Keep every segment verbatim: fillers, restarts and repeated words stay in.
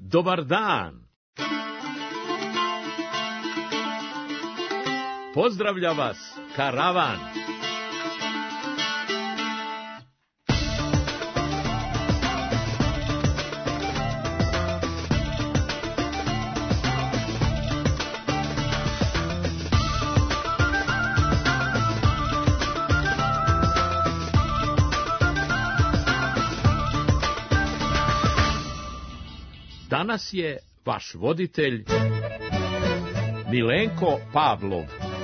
Dobar dan! Pozdravlja vas Karavan. Danas je vaš voditelj Milenko Pavlov.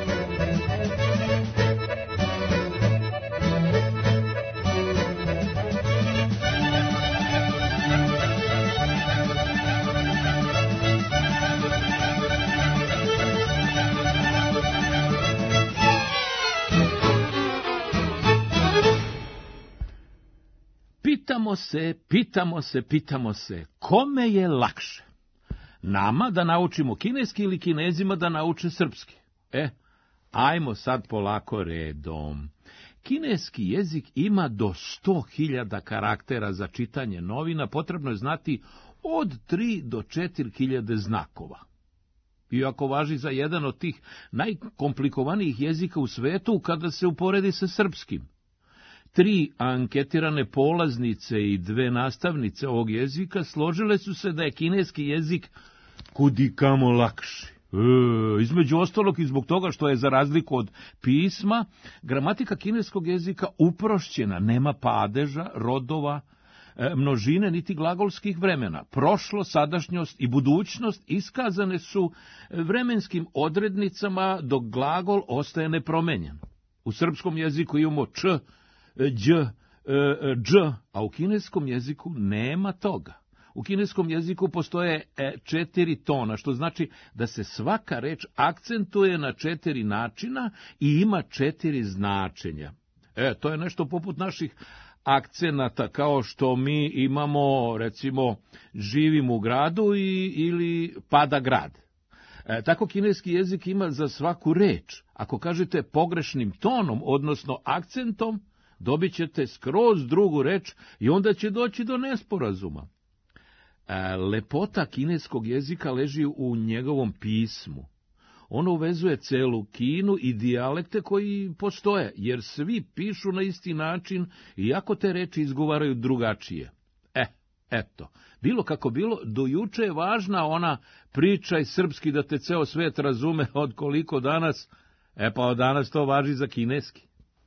Pitamo se, pitamo se, pitamo se, kome je lakše? Nama da naučimo kineski ili Kinezima da nauče srpski? E, ajmo sad polako redom. Kineski jezik ima do sto hiljada karaktera za čitanje novina, potrebno je znati od tri do četiri hiljade znakova. Iako važi za jedan od tih najkomplikovanijih jezika u svetu kada se uporedi sa srpskim. Tri anketirane polaznice i dve nastavnice ovog jezika složile su se da je kineski jezik kudikamo lakši. E, između ostalog i zbog toga što je za razliku od pisma, gramatika kineskog jezika uprošćena, nema padeža, rodova, e, množine niti glagolskih vremena. Prošlo, sadašnjost i budućnost iskazane su vremenskim odrednicama, dok glagol ostaje nepromenjen. U srpskom jeziku imamo č, đ, dž, a u kineskom jeziku nema toga. U kineskom jeziku postoje četiri tona, što znači da se svaka reč akcentuje na četiri načina i ima četiri značenja. E, to je nešto poput naših akcenata, kao što mi imamo, recimo, živim u gradu i, ili pada grad. E, tako kineski jezik ima za svaku reč. Ako kažete pogrešnim tonom, odnosno akcentom, dobit ćete skroz drugu reč i onda će doći do nesporazuma. E, lepota kineskog jezika leži u njegovom pismu. Ono uvezuje celu Kinu i dijalekte koji postoje, jer svi pišu na isti način, iako te reči izgovaraju drugačije. E, eto, bilo kako bilo, do juče je važna ona pričaj srpski da te ceo svet razume od koliko danas, e pa od danas to važi za kineski.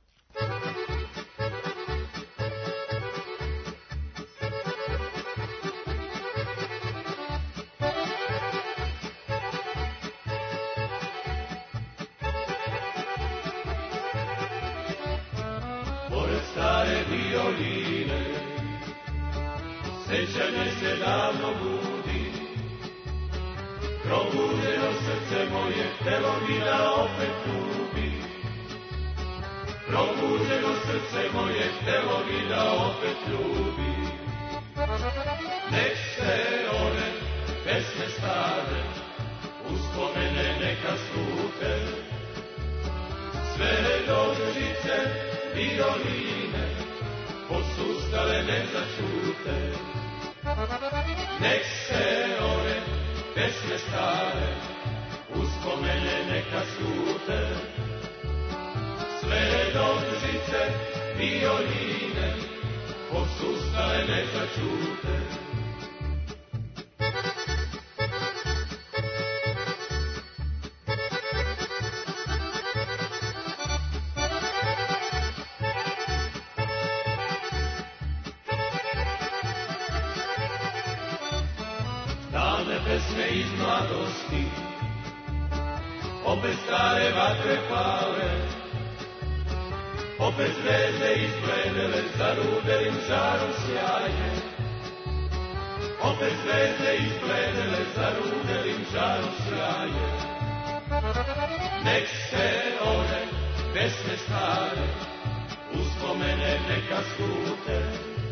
Sećanje se davno budi, probuđeno srce moje, telo mi da opet ljubi. Probuđeno srce moje, telo mi da opet ljubi. Nek se one pesme stare, uspomene neka slute, sve do žice violine, posustale ne začute. Nek se one pesme stare, uspomene neka slute, sve do žice violine, posustale ne začute. Pesme iz mladosti, opet stare vatre pale, opet zvezde izbledele, zarudelim žarom sjaje. Opet zvezde izbledele, zarudelim žarom sjaje. Nek se one pesme stare, uspomene neka slute,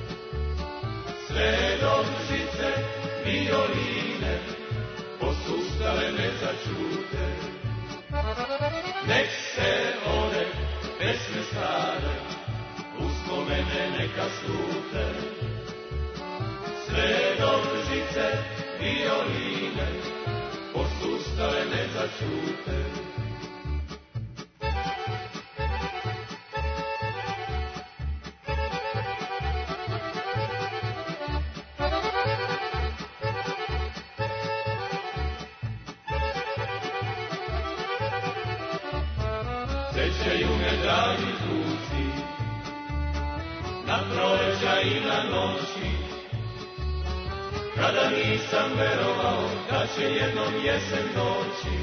sve do žice violine, posustale ne začute. Nek se one pesme stare, uspomene neka slute, sve do žice violine, posustale ne začute. Sećaju me dragi zvuci, na proleća i na noći, kada nisam verovao da će jednom jesen doći.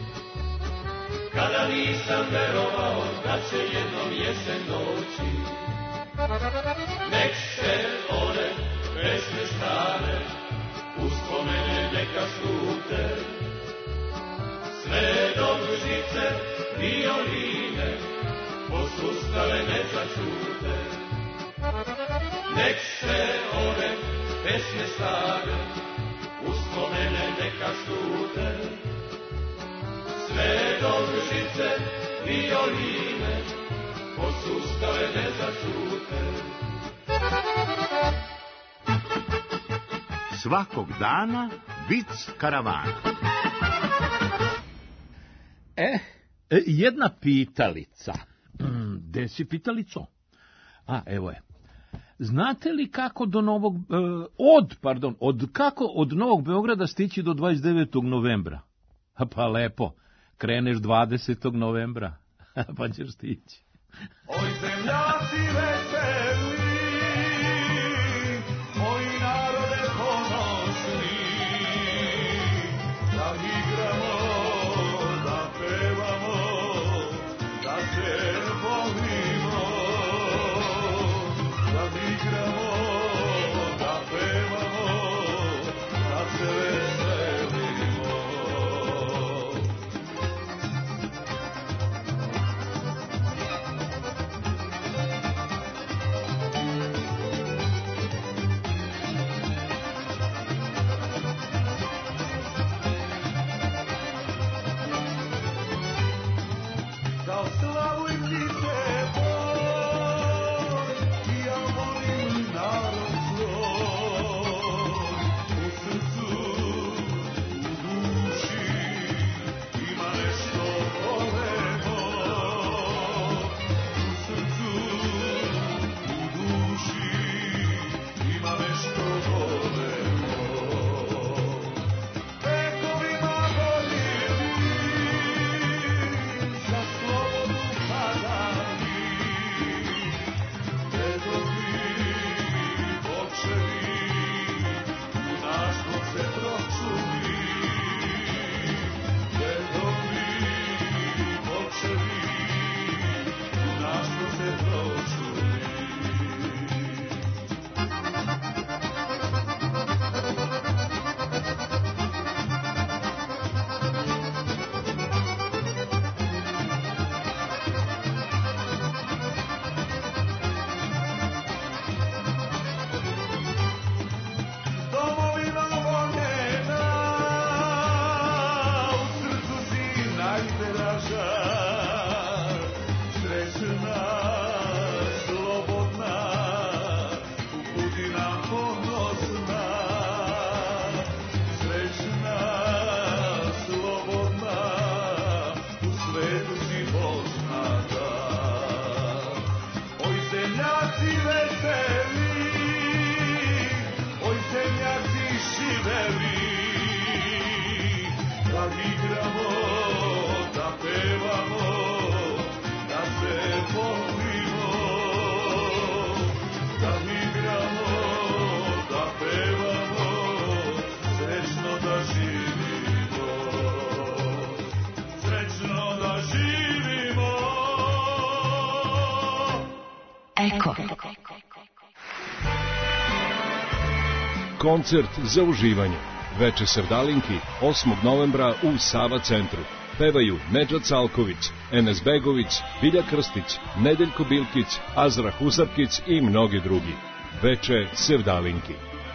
Kada nisam verovao da će jednom jesen doći. Nek se one pesme stare, uspomene neka slute, sve dok žice violine posustale ne začute. Nek se one pesme stare, uspomene neka slute, sve dok žice violine posustale ne začute. Svakog dana vic karavana. E, jedna pitalica. Gde si pitalico? A, evo je. Znate li kako do Novog... E, od, pardon, od, kako od Novog Beograda stići do dvadeset devetog novembra? Pa lepo, kreneš dvadesetog novembra, pa ćeš stići. Oj zemljaci veseli, moji narode ponosni, da igramo, da pevamo, da se volimo, da igramo, da pevamo, da se veselimo. Za slavu i ptice boj, i ja volim narod svoj. U srcu, u duši, ima nešto voleno. U srcu, u duši, ima nešto voleno. Vekovima voljeli, za slobodu padali, dedovi, očevi, u nas smo se pročuli. Dedovi, očevi, u nas smo se pročuli. Domovina voljena, u srcu si najdraža, srećna, slobodna, u budina ponosna. Srećna, slobodna, u svetu si poznata. Oj zemljaci veseli, oj zemljaci živeli, da igramo, da pevamo, da se volimo. Da igramo, da pevamo, srećno da živimo. Srećno da živimo. Eko. Koncert za uživanje. Veče Sevdalinki, osmog novembra u Sava centru. Pevaju Nedžad Salković, Enes Begović, Bilja Krstić, Nedeljko Bilkić, Azra Husarkić i mnogi drugi. Veče Sevdalinki.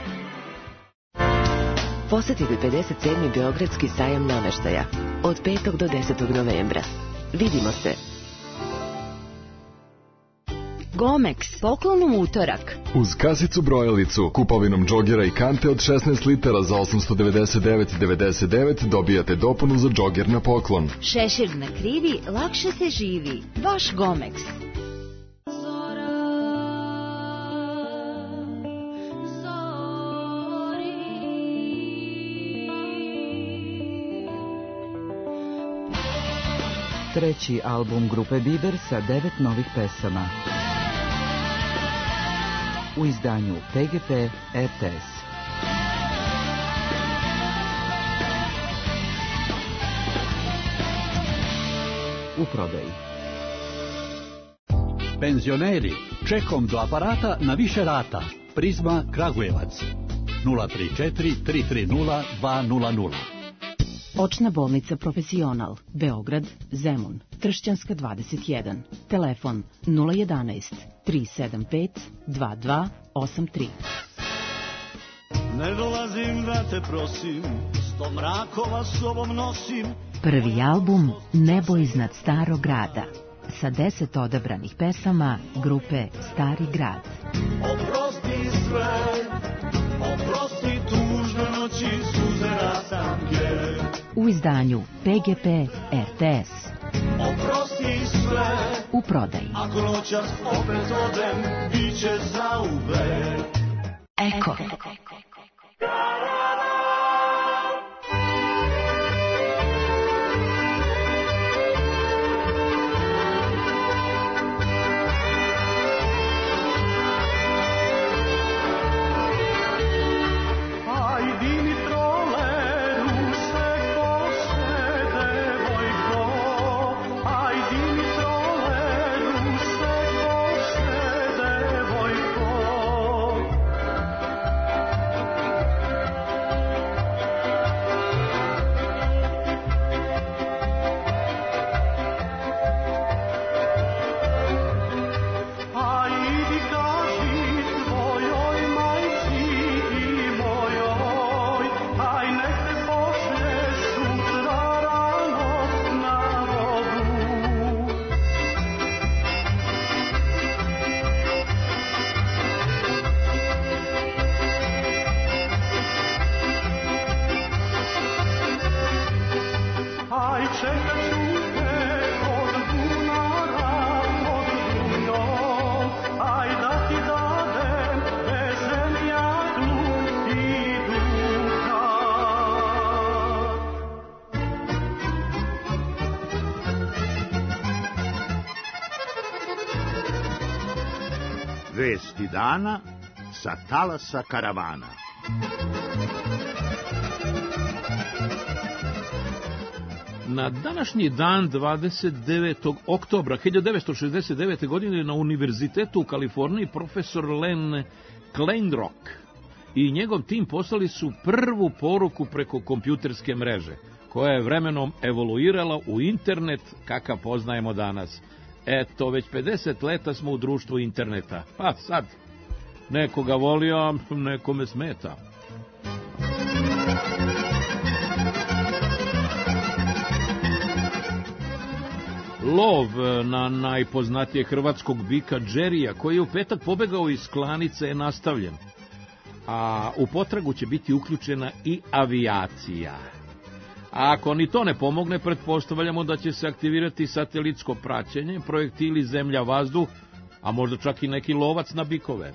Posetite pedeset sedmi Beogradski sajam nameštaja od petog do desetog novembra. Vidimo se. Gomex, poklon u utorak. Uz kasicu brojalicu, kupovinom džogera i kante od šesnaest litara za osamsto devedeset devet devedeset devet dobijate dopunu za džoger na poklon. Šešir na krivi, lakše se živi. Vaš Gomex. Treći album grupe Biber sa devet novih pesama. U izdanju P G P R T S. U prodaji. Penzioneri, čekom do aparata na više rata. Prizma Kragujevac. nula tri četiri tri tri nula dva nula nula. Očna bolnica Profesional, Beograd, Zemun, Tršćanska dvadeset jedan. Telefon nula jedanaest tri sedam pet dva dva osam tri. Ne dolazim da te prosim, sto mrakova sobom nosim. Prvi album Nebo iznad starog grada sa deset odabranih pesama grupe Stari grad. Oprosti sve, oprosti tužne noći, suze rastanke. U izdanju P G P R T S. Oprosti sve, u prodaji. Ako noćas opet odem, bit će zauvek. Eko. Vesti dana sa talasa karavana. Na današnji dan dvadeset devetog oktobra hiljadu devetsto šezdeset devete. godine na Univerzitetu u Kaliforniji profesor Len Kleinrock i njegov tim poslali su prvu poruku preko kompjuterske mreže, koja je vremenom evoluirala u internet kakav poznajemo danas. Eto, već pedeset leta smo u društvu interneta. Pa sad, nekoga voli, a nekome smeta. Lov na najpoznatije hrvatskog bika Džerija, koji je u petak pobegao iz klanice, je nastavljen. A u potragu će biti uključena i avijacija. A ako ni to ne pomogne, pretpostavljamo da će se aktivirati satelitsko praćenje, projektili zemlja-vazduh, a možda čak i neki lovac na bikove.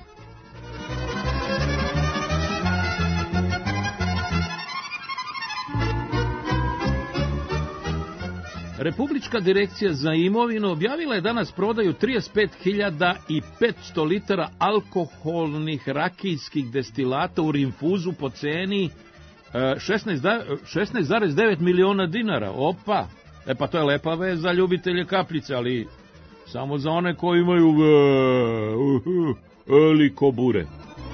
Republička direkcija za imovinu objavila je danas prodaju trideset pet hiljada petsto litara alkoholnih rakijskih destilata u rinfuzu po ceni šesnaest zarez devet miliona dinara. Opa, e pa to je lepa vest za ljubitelje kapljice, ali samo za one koji imaju veliko bure.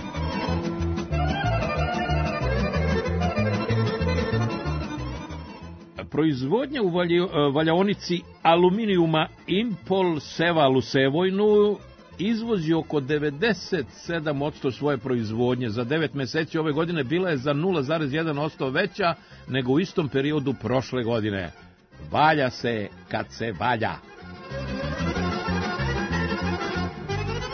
Proizvodnja u valjaonici aluminijuma Impol Seval u Sevojnu izvozi oko devedeset sedam posto svoje proizvodnje. Za devet meseci ove godine bila je za nula zarez jedan posto veća nego u istom periodu prošle godine. Valja se kad se valja.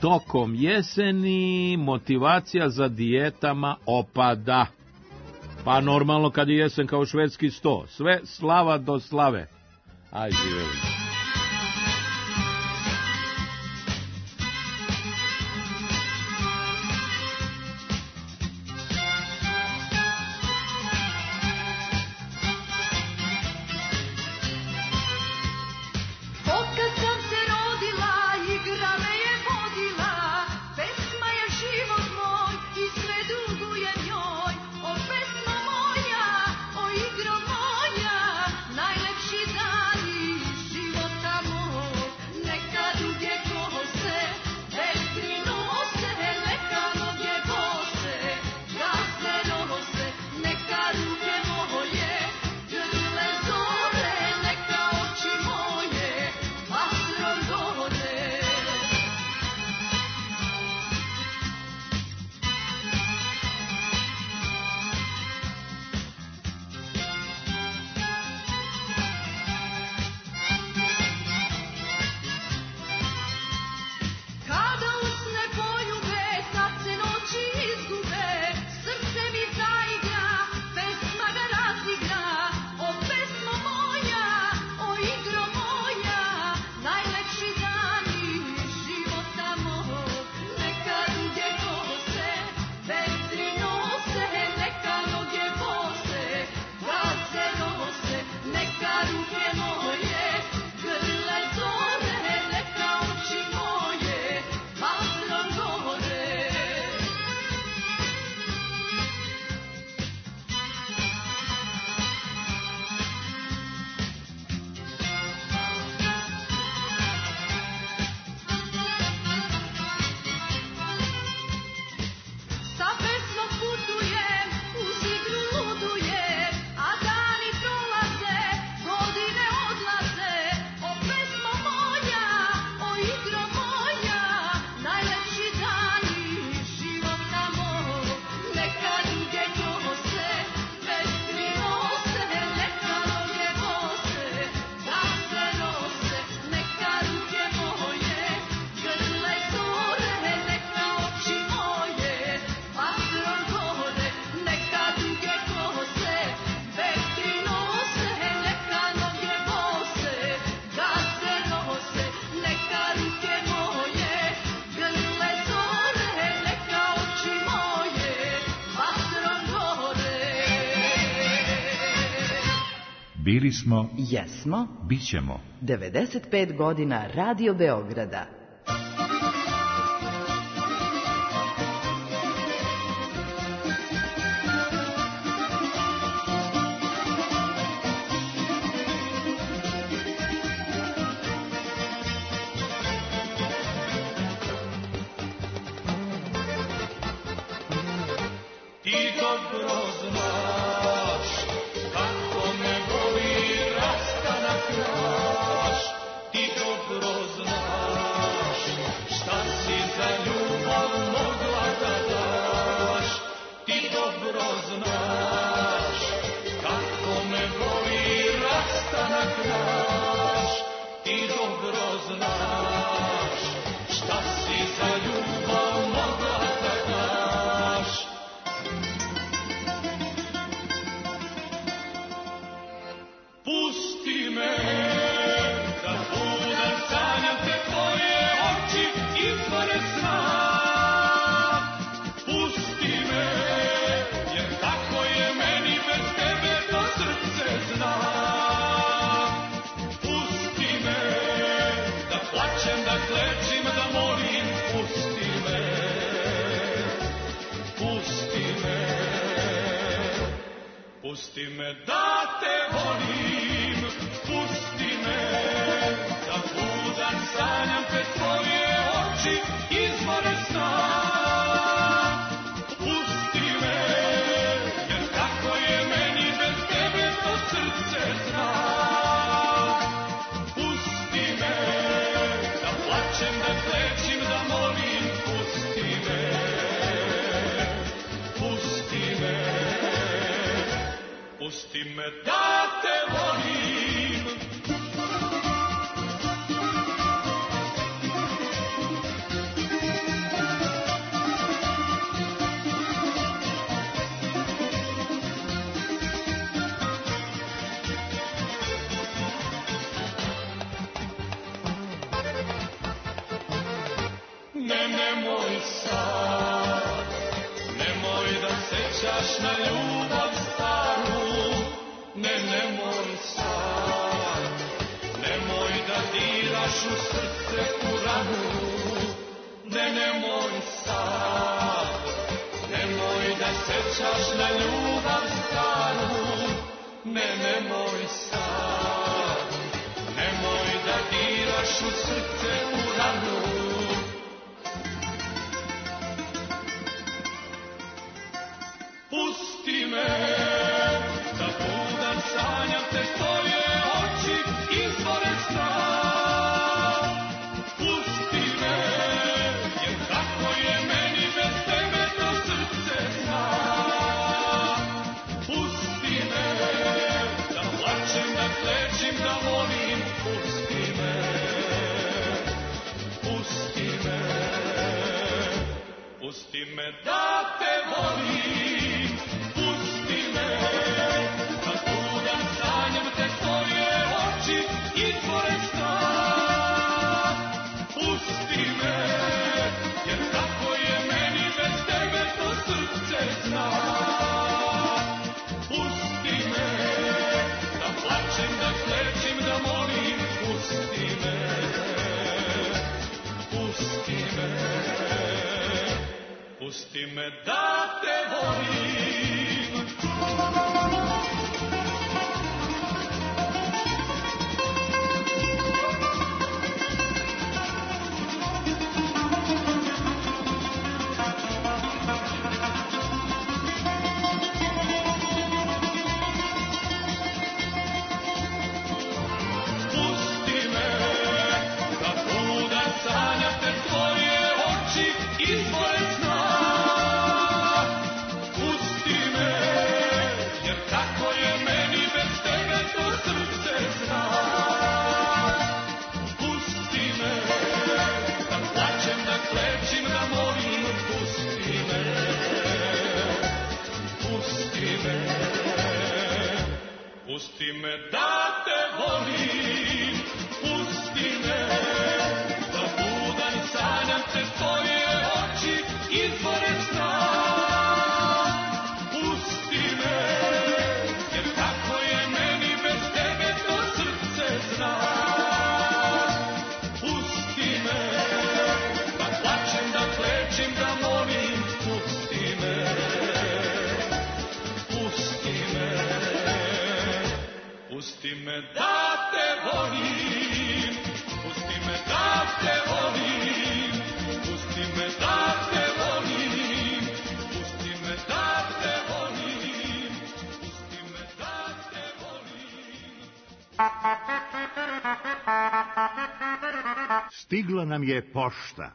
tokom jeseni motivacija za dijetama opada. Pa normalno kad je jesen kao švedski sto. Sve slava do slave. Aj, živjeli. Bili smo, jesmo, bit ćemo. devedeset pet godina Radio Beograda. Pusti me da te volim, pusti me da budan sanjam te tvoje oči izvore sna. Pusti me, jer kako je meni bez tebe to srce zna. Pusti me da plačem, da klečim, da molim, pusti me, pusti me. Pusti me da te volim. sad, nemoj da sećaš na ljubav staru, ne, nemoj sad, nemoj da diraš u srce u ranu, ne, nemoj sad, nemoj da sećaš na ljubav staru, ne, nemoj sad, nemoj da diraš u srce u ranu. Pusti me da budan sanjam te tvoje oči izvore sna. Pusti me, jer kako je meni bez tebe to srce zna. Pusti me da plačem, da klečim, da volim. Pusti me, pusti me, pusti me da te volim. Pusti me da te volim. Pusti me da budan sanjam te tvoje oči izvore sna. Pusti me da te volim, pusti me da budan sanjam te tvoje oči izvore sna. Pusti me, jer kako je meni bez tebe to srce zna. Pusti me da plačem, da klečim, da molim. Pusti me, pusti me, pusti me da te volim, pusti me da te volim, pusti me da te volim, pusti me da te volim, pusti me da te volim. Stigla nam je pošta.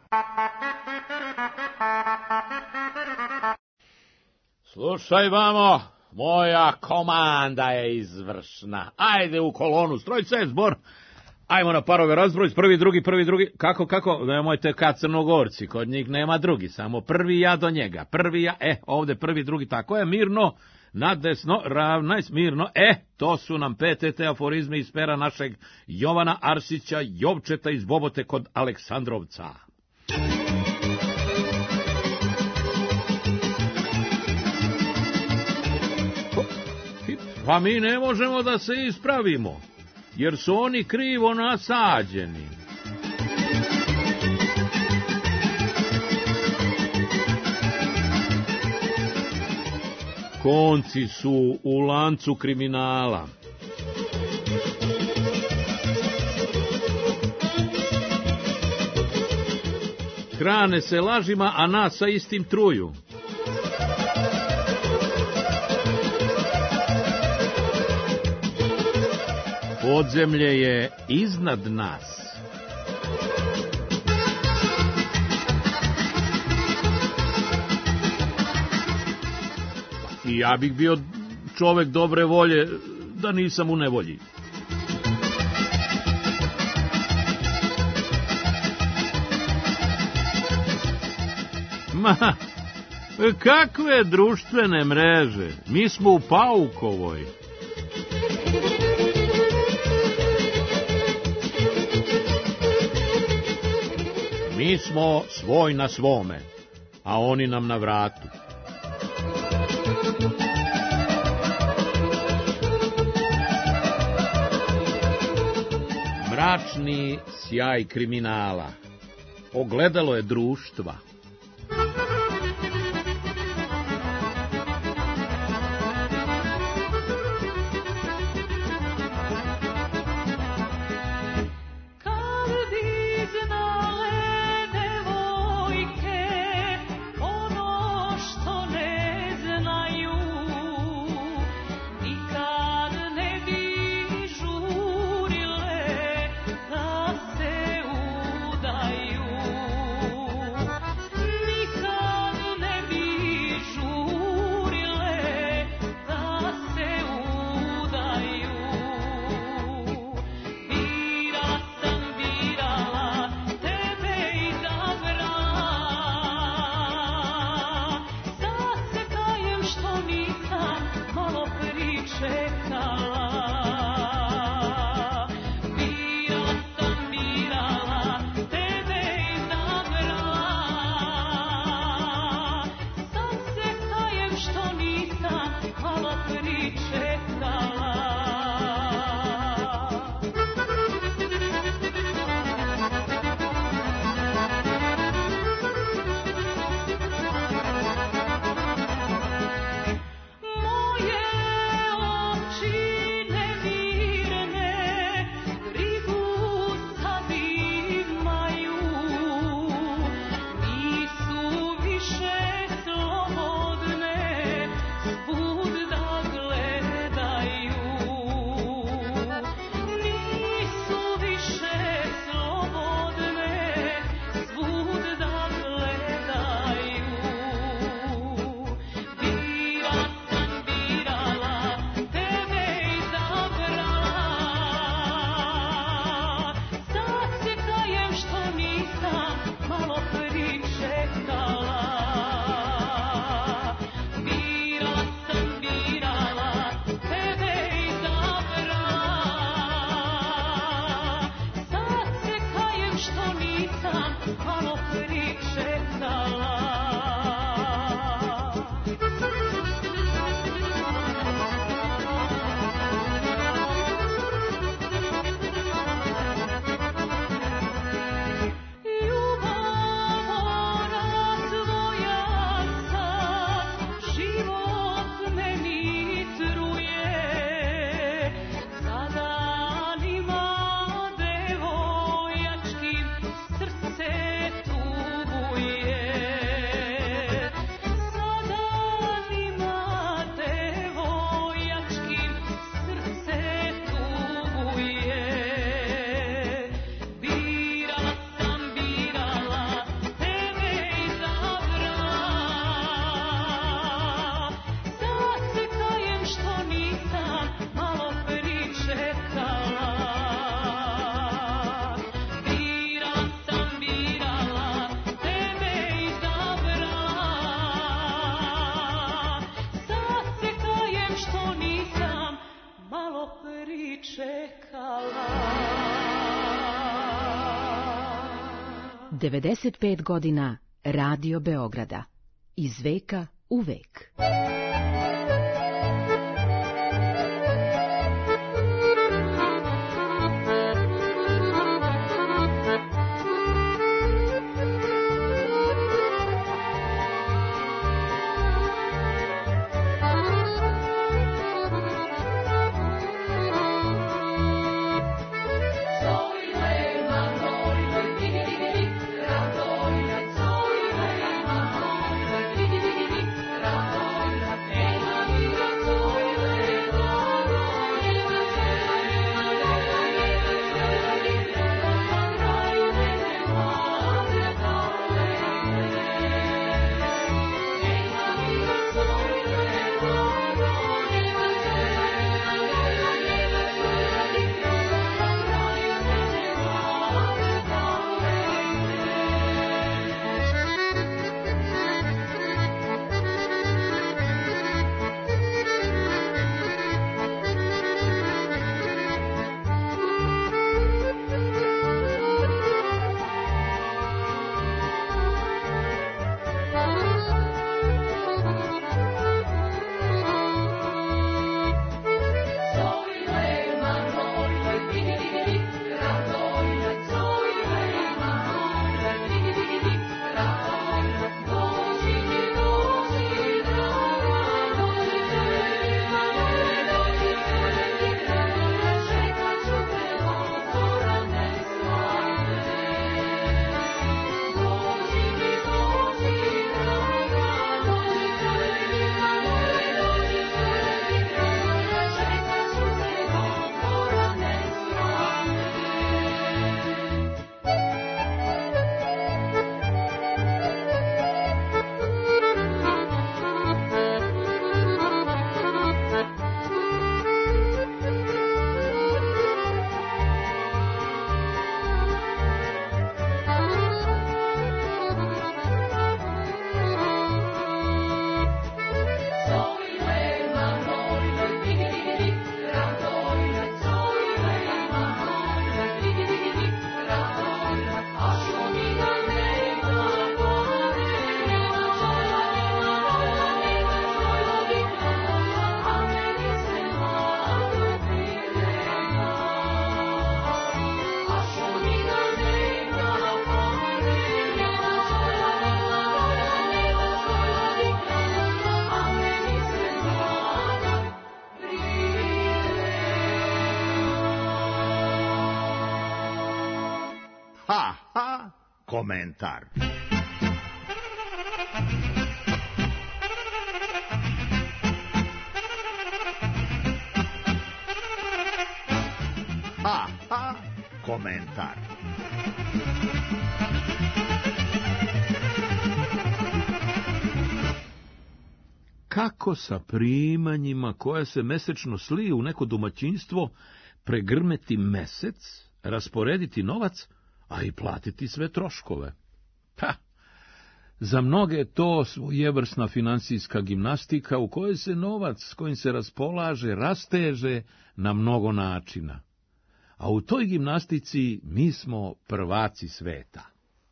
Slušaj, vamo, moja komanda je izvršna. Ajde u kolonu, stroj se, zbor. Ajmo na parove razbroj, prvi, drugi, prvi, drugi. Kako, kako? Nemojte kad Crnogorci, kod njih nema drugi, samo prvi ja do njega. Prvi ja, e, ovde prvi, drugi, tako je, mirno, nadesno, ravnaj, mirno, e, to su nam P T T aforizmi iz pera našeg Jovana Arsića, Jovčeta iz Bobote kod Aleksandrovca. Pa mi ne možemo da se ispravimo, jer su oni krivo nasađeni. Konci su u lancu kriminala. Hrane se lažima, a nas sa istim truju. Podzemlje je iznad nas. I ja bih bio čovek dobre volje da nisam u nevolji. Ma, kakve društvene mreže? Mi smo u Paukovoj. Mi smo svoj na svome. a oni nam na vratu. Mračni sjaj kriminala, ogledalo je društva. devedeset pet godina Radio Beograda. Iz veka u vek. Radojle, ha, ha, komentar. Ha, ha, komentar. Kako sa primanjima koja se mesečno sliju u neko domaćinstvo pregrmeti mesec, rasporediti novac, a i platiti sve troškove? Pa, za mnoge je to svojevrsna finansijska gimnastika u kojoj se novac s kojim se raspolaže rasteže na mnogo načina. A u toj gimnastici mi smo prvaci sveta.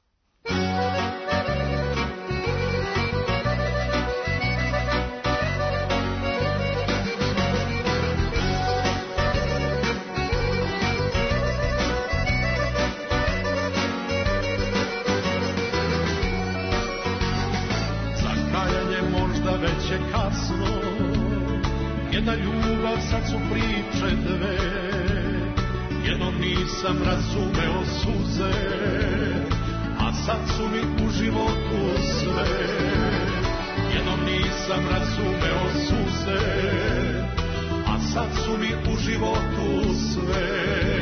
Već je kasno, jedna ljubav, sad su priče dve. Jednom nisam razumeo suze, a sad su mi u životu sve. Jednom nisam razumeo suze, a sad su mi u životu sve.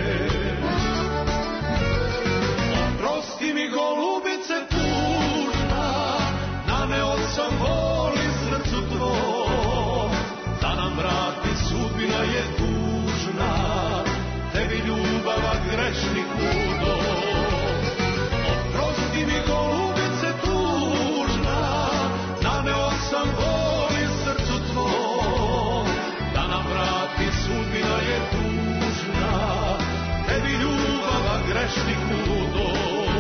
Oprosti mi, golubice tužna, naneo sam bol srcu tvoj, da nam vrati sudbina je tužna, tebi ljubava grešniku do. Oprosti mi, golubice tužna, naneo sam bol srcu tvoj, da nam vrati sudbina je tužna, tebi ljubava grešniku do.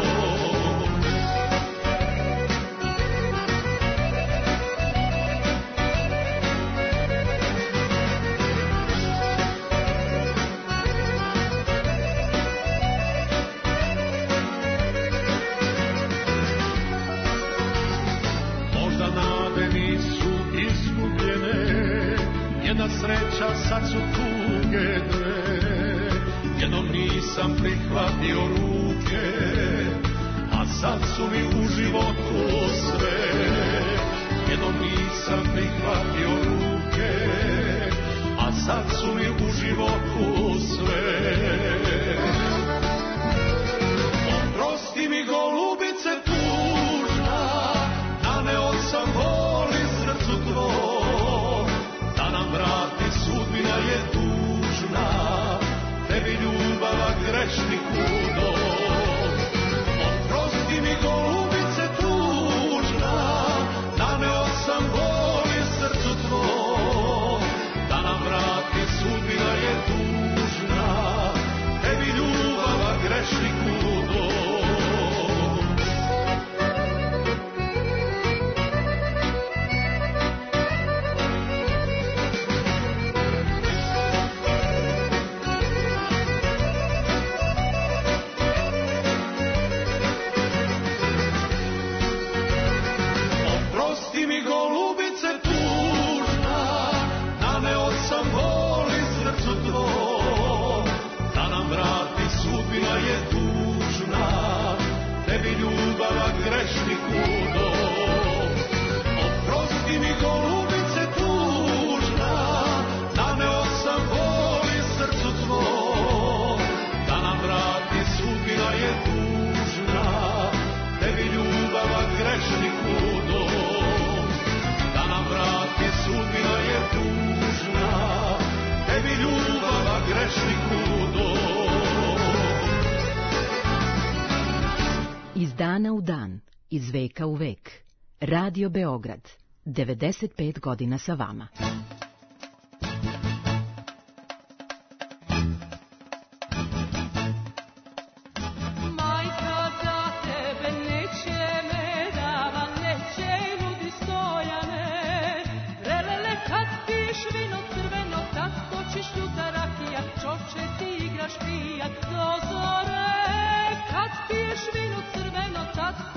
Sreća, sad su tuge dve. Jednom nisam prihvatio ruke, a sad su mi u životu sve. Jednom nisam prihvatio ruke, a sad su mi u životu sve. Oprosti mi, golubice tužna, naneo sam bol srcu tvoj, da nam vrati sudbina je tužna, tebi ljubava grešniku do. Oprosti mi, golubice tužna, naneo sam bol srcu tvoj, da nam vrati sudbina je tužna, tebi ljubava grešniku do. Iz dana u dan, iz veka u vek. Radio Beograd, devedeset pet godina sa vama.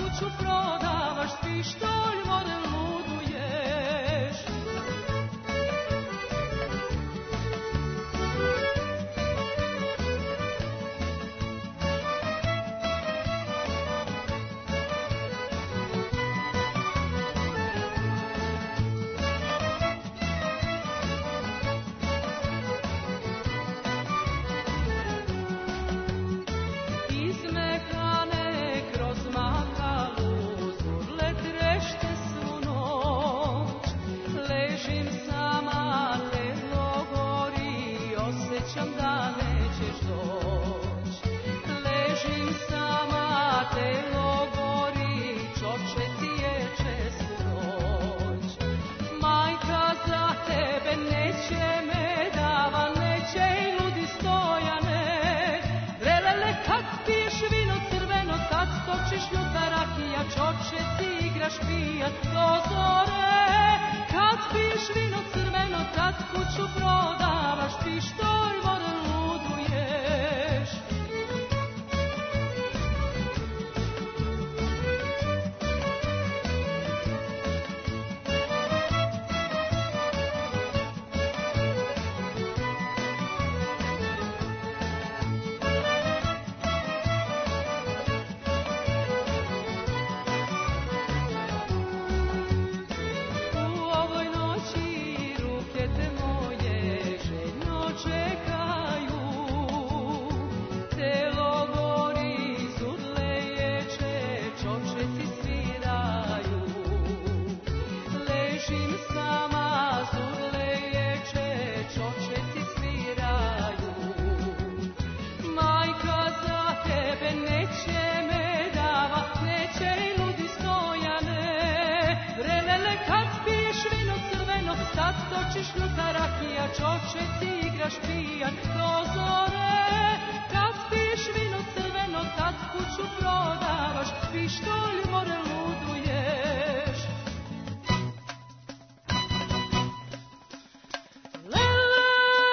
Prodavaš pištolj, model luduješ. igraš pijan do zore. Kad piješ vino crveno, tad kuću prodavaš, pištolj more luduješ. Čoče ti igraš pijan do zore. Kad piješ vino crveno, tad kuću prodavaš, pištolj more luduješ. Lele,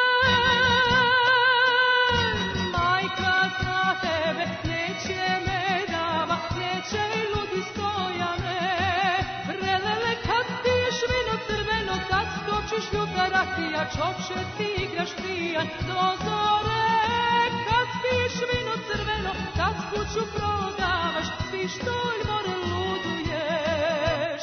majka za tebe neće me dava, neće i ludi Stojane. Relele, kad piješ vino crveno, tad skočiš ljuta rakija, čoče ti igraš pijan do zore. Kad piješ vino crveno, tad kuću prodavaš, pištolj more luduješ.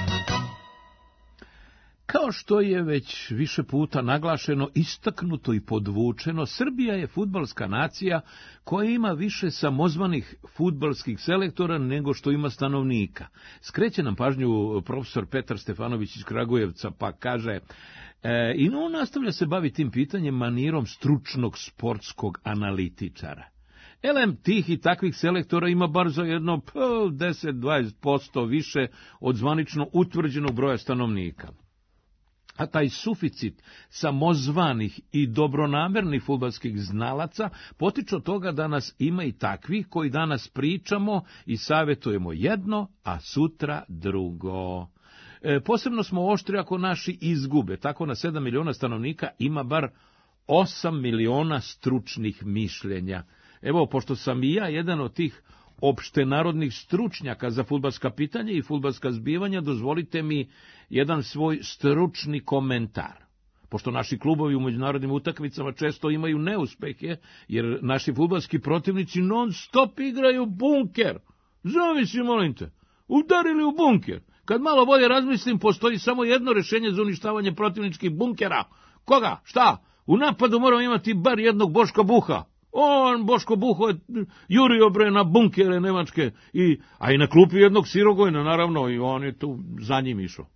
Kao što je već više puta naglašeno, istaknuto i podvučeno, Srbija je fudbalska nacija koja ima više samozvanih fudbalskih selektora nego što ima stanovnika. Skreće nam pažnju profesor Petar Stefanović iz Kragujevca, pa kaže... E, I on nastavlja se baviti tim pitanjem manirom stručnog sportskog analitičara. Elem tih i takvih selektora ima bar za jedno deset do dvadeset posto više od zvanično utvrđenog broja stanovnika. A taj suficit samozvanih i dobronamernih fudbalskih znalaca potiče od toga da nas ima i takvih koji danas pričamo i savjetujemo jedno, a sutra drugo. E, posebno smo oštri ako naši izgube, tako na sedam miliona stanovnika ima bar osam miliona stručnih mišljenja. Evo, pošto sam i ja jedan od tih opštenarodnih stručnjaka za fudbalska pitanja i fudbalska zbivanja, dozvolite mi jedan svoj stručni komentar. Pošto naši klubovi u međunarodnim utakmicama često imaju neuspehe, jer naši fudbalski protivnici non stop igraju bunker. Zavisi, molim te, udarili u bunker. Kad malo bolje razmislim, postoji samo jedno rješenje za uništavanje protivničkih bunkera. Koga? Šta? U napadu moramo imati bar jednog Boška Buha. On, Boško Buho, je jurio bre na bunkere nemačke, i, a i na klupi jednog Sirogojna, naravno, i on je tu za njim išao.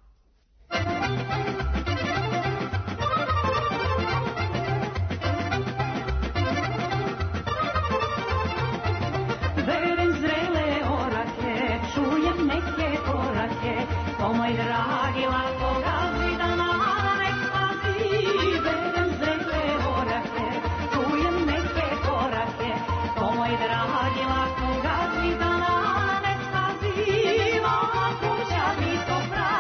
Berem zrele orake, čujem neke korake, to moj dragi lako gazi da nek pazi. Berem zrele orake, čujem neke korake, to moj dragi lako gazi da nek pazi. Moja kuća mi to pravi.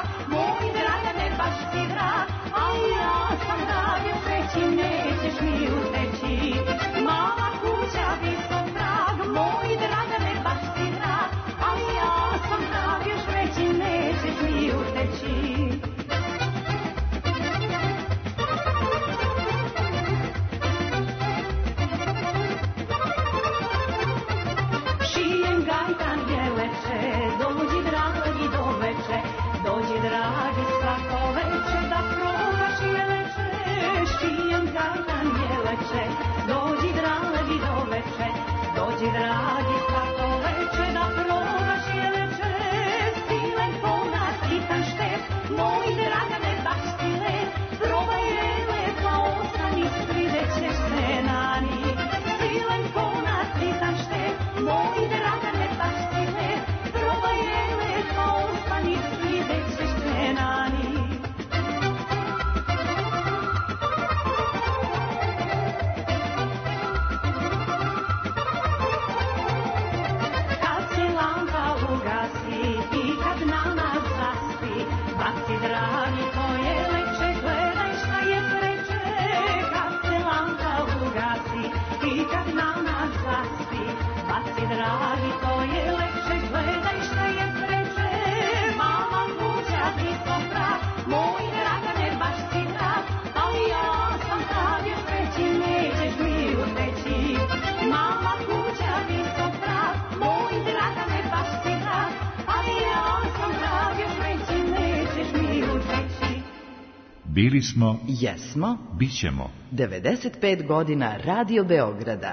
Bili smo, jesmo, bit ćemo. devedeset pet godina Radio Beograda.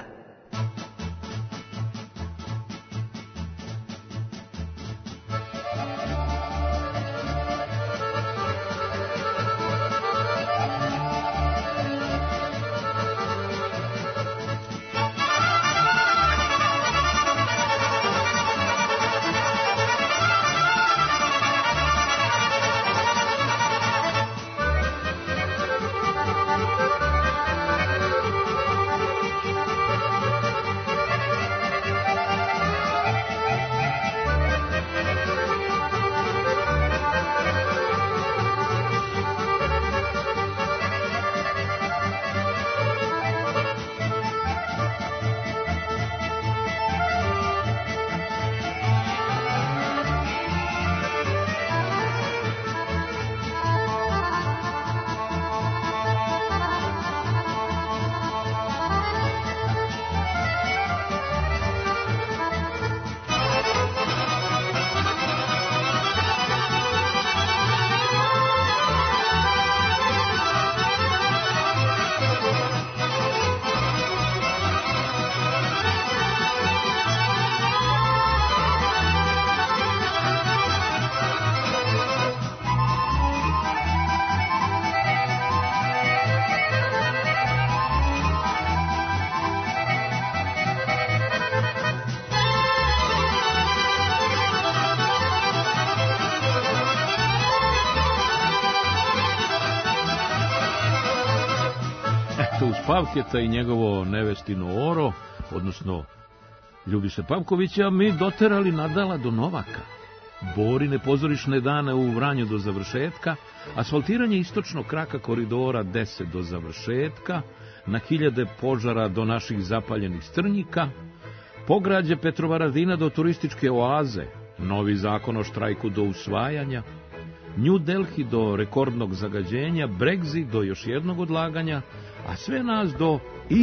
Pavketa i njegovo nevestino oro, odnosno Ljubiše Pavkovića, mi doterali Nadala do Novaka. Borine pozorišne dane u Vranju do završetka, asfaltiranje istočnog kraka koridora deset do završetka, na hiljade požara do naših zapaljenih strnjika, pograđe Petrovaradina do turističke oaze, novi zakon o štrajku do usvajanja, New Delhi do rekordnog zagađenja, Brexit do još jednog odlaganja, a sve nas do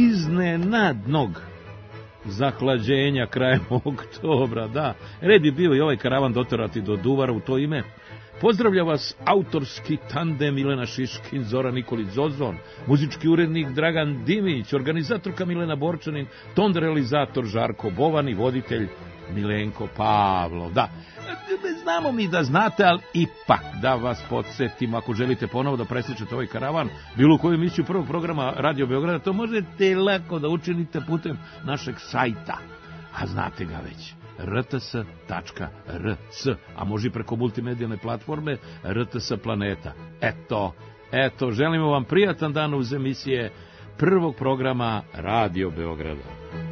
iznenadnog zahlađenja krajem oktobra. Da, red je bio i ovaj karavan doterati do Duvara. U to ime pozdravlja vas autorski tandem Milena Šiškin, Zoran Nikolić Zozon, muzički urednik Dragan Dimić, organizatorka Milena Borčanin, ton realizator Žarko Bovan i voditelj Milenko Pavlov. Da, znamo mi da znate, ali ipak da vas podsjetim, ako želite ponovo da presličete ovaj karavan, bilo koju emisiju prvog programa Radio Beograda, to možete lako da učinite putem našeg sajta, a znate ga već, r t s tačka r c, a može i preko multimedijalne platforme R T S Planeta. Eto, eto, želimo vam prijatan dan uz emisije prvog programa Radio Beograda.